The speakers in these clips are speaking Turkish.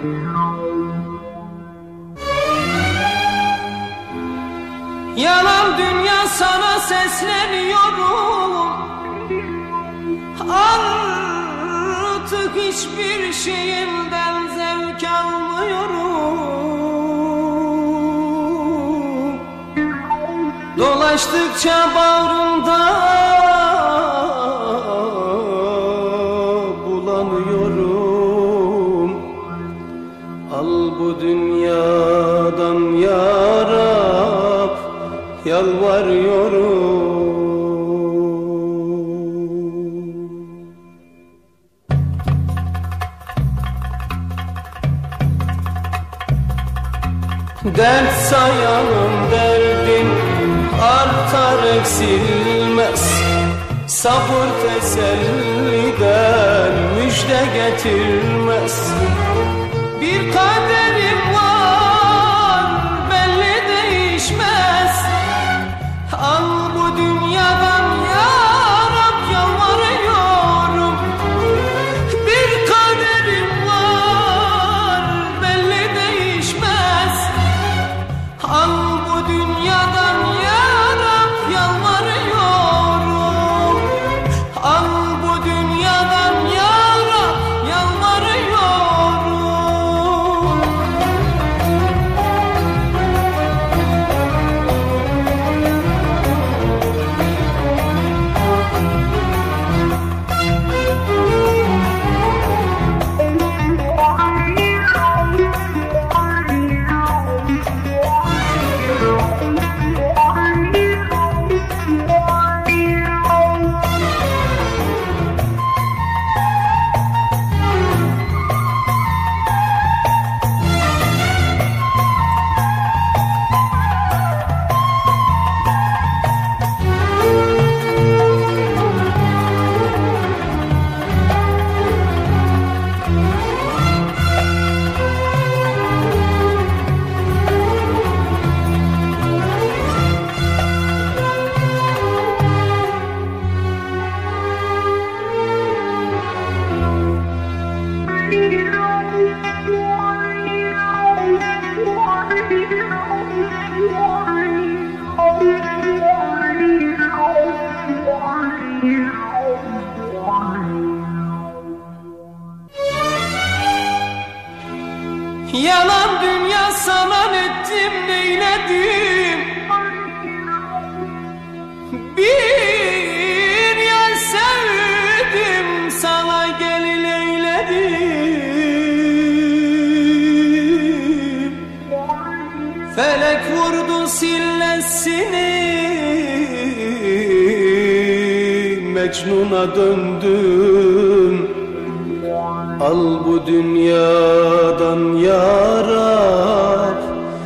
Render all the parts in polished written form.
Yalan dünya sana sesleniyorum. Artık hiçbir şeyimden zevk almıyorum. Dolaştıkça bağrımda bulanıyorum. Al bu dünyadan ya Rab, yalvarıyorum. Dert sayanım derdin artar eksilmez. Sabır teselliden müjde getirmez. Bir kaderim var belli değişmez. Al bu dünyadan ya Rab, yalvarıyorum. Bir kaderim var belli değişmez. Al bu dünyadan ya Rab, yalvarıyorum. Al bu dünyadan ya Rab, yalvarıyorum. Yalan dünya sana ettim neyledim. Bir yer sevdim sana gelin eyledim. Felek vurdu sillesini, Mecnun'a döndüm. Al bu dünyadan ya Rab,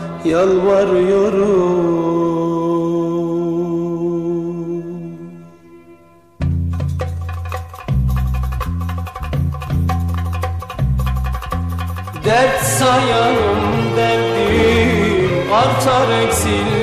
yalvarıyorum. Dert sayanım derdim artar eksilmez.